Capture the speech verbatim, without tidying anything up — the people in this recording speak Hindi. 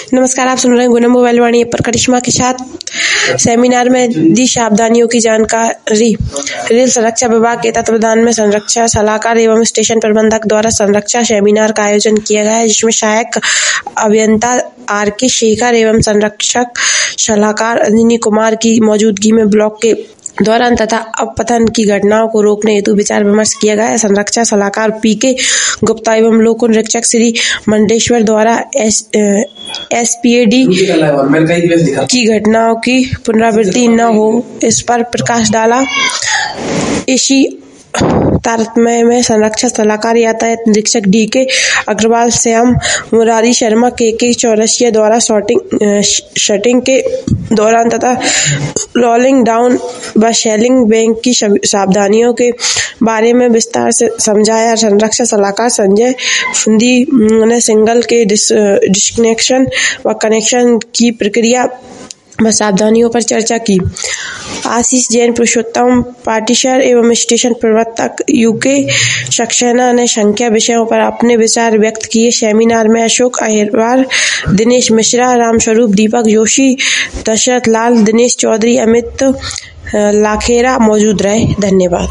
नमस्कार, आप सुन रहे हैं गुना मोबाइल वाणी पर करिश्मा के साथ। सेमिनार में दी सावधानियों की जानकारी। रेल संरक्षा विभाग के तत्वावधान में संरक्षा सलाहकार एवं स्टेशन प्रबंधक द्वारा संरक्षा सेमिनार का आयोजन किया गया है, जिसमें सहायक अभियंता आर के शेखर एवं संरक्षक सलाहकार अंजनी कुमार की मौजूदगी में ब्लॉक के दौरान तथा अपतन की घटनाओं को रोकने हेतु विचार विमर्श किया गया है। संरक्षा सलाहकार पी के गुप्ता एवं लोक निरीक्षक श्री मंडेश्वर द्वारा S S P A D की घटनाओं की पुनरावृत्ति न हो, इस पर प्रकाश डाला। इसी तारतम्य में संरक्षा सलाहकार यातायात निरीक्षक डी के अग्रवाल श्याम मुरारी शर्मा के के चौरसिया द्वारा शॉटिंग शटिंग के दौरान तथा रोलिंग डाउन व शेलिंग बैंक की सावधानियों के बारे में विस्तार से समझाया। संरक्षा सलाहकार संजय फुंदी ने सिंगल के डिस्कनेक्शन व कनेक्शन की प्रक्रिया व सावधानियों पर चर्चा की। आशीष जैन, पुरुषोत्तम पाटीसर एवं स्टेशन प्रवर्तक यूके सक्सेना ने संख्या विषयों पर अपने विचार व्यक्त किए। सेमिनार में अशोक अहिरवार, दिनेश मिश्रा, रामस्वरूप, दीपक जोशी, दशरथ लाल, दिनेश चौधरी, अमित लाखेरा मौजूद रहे। धन्यवाद।